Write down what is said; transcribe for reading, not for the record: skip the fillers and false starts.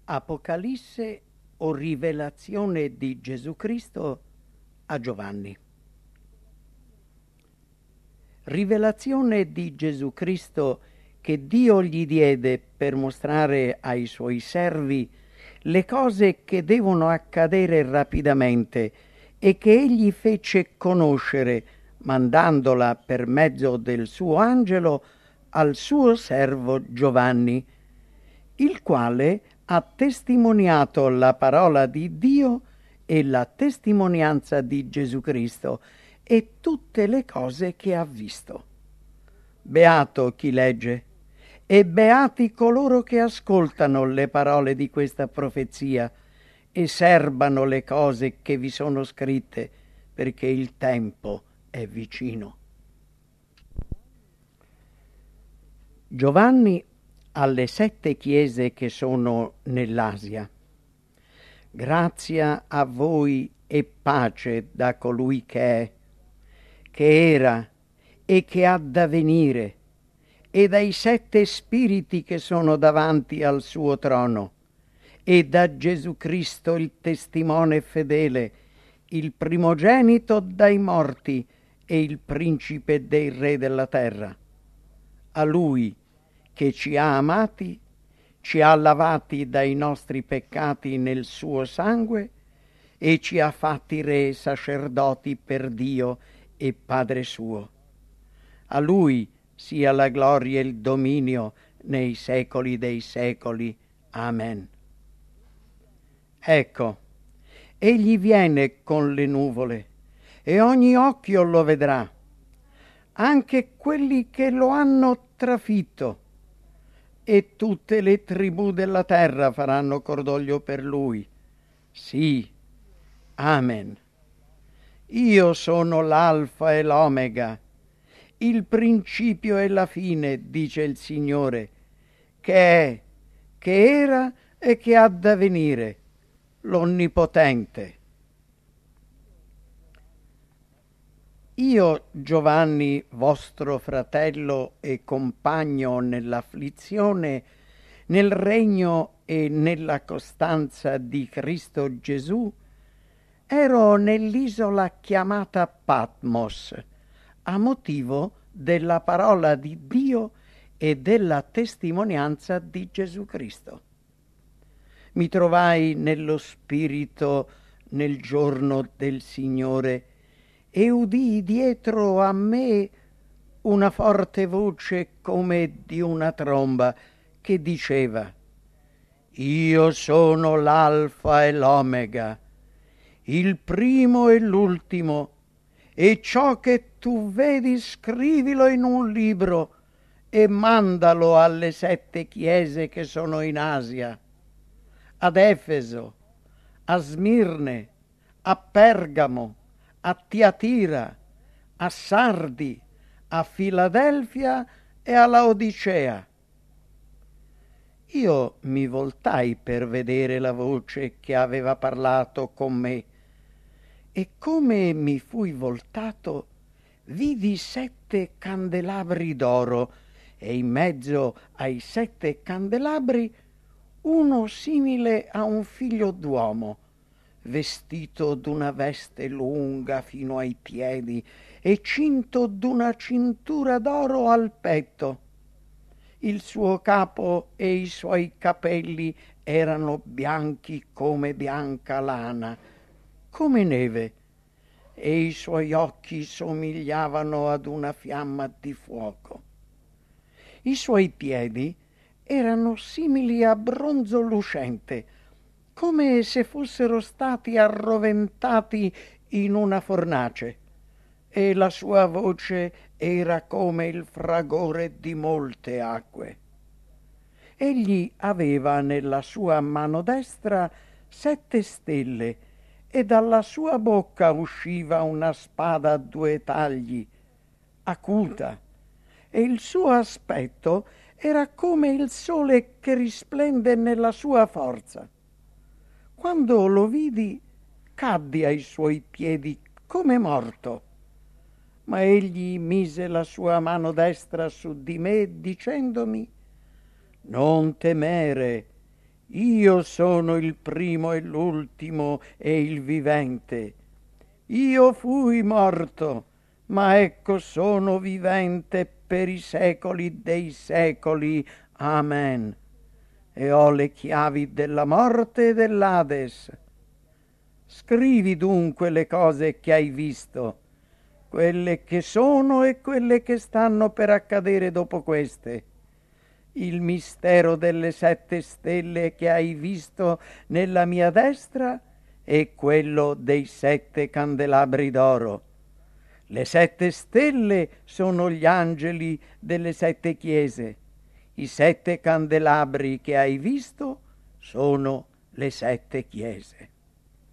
Apocalisse o rivelazione di Gesù Cristo a Giovanni. Rivelazione di Gesù Cristo che Dio gli diede per mostrare ai suoi servi le cose che devono accadere rapidamente e che egli fece conoscere mandandola per mezzo del suo angelo al suo servo Giovanni, il quale ha testimoniato la parola di Dio e la testimonianza di Gesù Cristo e tutte le cose che ha visto. Beato chi legge e beati coloro che ascoltano le parole di questa profezia e serbano le cose che vi sono scritte, perché il tempo è vicino. Giovanni alle 7 chiese che sono nell'Asia. Grazia a voi e pace da colui che era e che ha da venire, e dai 7 spiriti che sono davanti al suo trono, e da Gesù Cristo il testimone fedele, il primogenito dai morti e il principe dei re della terra. A lui che ci ha amati, ci ha lavati dai nostri peccati nel suo sangue e ci ha fatti re e sacerdoti per Dio e Padre suo. A lui sia la gloria e il dominio nei secoli dei secoli. Amen. Ecco, egli viene con le nuvole e ogni occhio lo vedrà, anche quelli che lo hanno trafitto, e tutte le tribù della terra faranno cordoglio per lui. Sì, amen. Io sono l'alfa e l'omega, il principio e la fine, dice il Signore, che è, che era e che ha da venire, l'Onnipotente. Io, Giovanni, vostro fratello e compagno nell'afflizione, nel regno e nella costanza di Cristo Gesù, ero nell'isola chiamata Patmos, a motivo della parola di Dio e della testimonianza di Gesù Cristo. Mi trovai nello Spirito nel giorno del Signore e udii dietro a me una forte voce come di una tromba che diceva: Io sono l'Alfa e l'Omega, il primo e l'ultimo, e ciò che tu vedi scrivilo in un libro e mandalo alle 7 chiese che sono in Asia, ad Efeso, a Smirne, a Pergamo, a Tiatira, a Sardi, a Filadelfia e a Laodicea. Io mi voltai per vedere la voce che aveva parlato con me, e come mi fui voltato, vidi 7 candelabri d'oro, e in mezzo ai 7 candelabri uno simile a un figlio d'uomo, vestito d'una veste lunga fino ai piedi e cinto d'una cintura d'oro al petto. Il suo capo e i suoi capelli erano bianchi come bianca lana, come neve, e i suoi occhi somigliavano ad una fiamma di fuoco. I suoi piedi erano simili a bronzo lucente, come se fossero stati arroventati in una fornace, e la sua voce era come il fragore di molte acque. Egli aveva nella sua mano destra 7 stelle, e dalla sua bocca usciva una spada a 2 tagli, acuta, e il suo aspetto era come il sole che risplende nella sua forza. Quando lo vidi, caddi ai suoi piedi come morto. Ma egli mise la sua mano destra su di me, dicendomi: Non temere, Io sono il primo e l'ultimo e il vivente. Io fui morto, ma ecco sono vivente per i secoli dei secoli. Amen. E ho le chiavi della morte e dell'Ades. Scrivi dunque le cose che hai visto, quelle che sono e quelle che stanno per accadere dopo queste. Il mistero delle 7 stelle che hai visto nella mia destra e quello dei 7 candelabri d'oro. Le 7 stelle sono gli angeli delle 7 chiese. I 7 candelabri che hai visto sono le 7 chiese.